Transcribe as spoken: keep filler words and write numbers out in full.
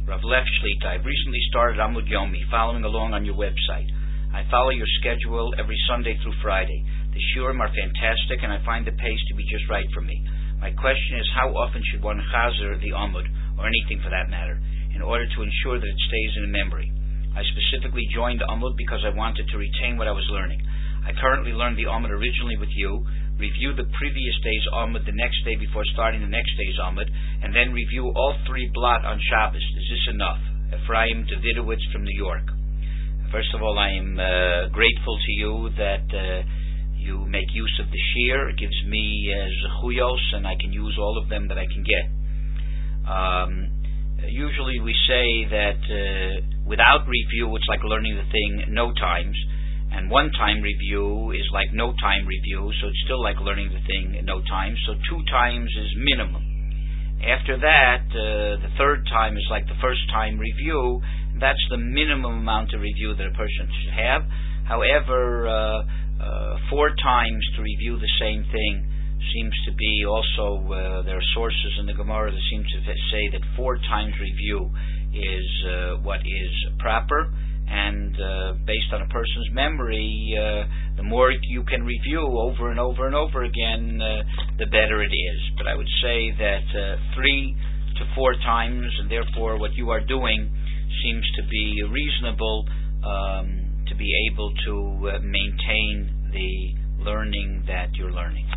Rav Lev Shlita. I've recently started Amud Yomi, following along on your website. I follow your schedule every Sunday through Friday. The shiurim are fantastic, and I find the pace to be just right for me. My question is, how often should one chazer the Amud, or anything for that matter, in order to ensure that it stays in memory? I specifically joined Amud because I wanted to retain what I was learning. I currently learned the Amud originally with you, review the previous day's Amud the next day before starting the next day's Amud, and then review all three blot on Shabbos. Is this enough? Ephraim Davidowitz from New York. First of all, I am uh, grateful to you that uh, you make use of the shiur. It gives me uh, zechuyos, and I can use all of them that I can get. Um, usually we say that uh, without review, it's like learning the thing no times, and one-time review is like no-time review, so it's still like learning the thing no times, so two times is minimum. After that, uh, the third time is like the first-time review. That's the minimum amount of review that a person should have. However, uh, uh, four times to review the same thing seems to be also, uh, there are sources in the Gemara that seem to say that four times review is uh, what is proper. And uh, based on a person's memory, uh, the more you can review over and over and over again, uh, the better it is. But I would say that uh, three to four times, and therefore what you are doing seems to be reasonable um, to be able to uh, maintain the learning that you're learning.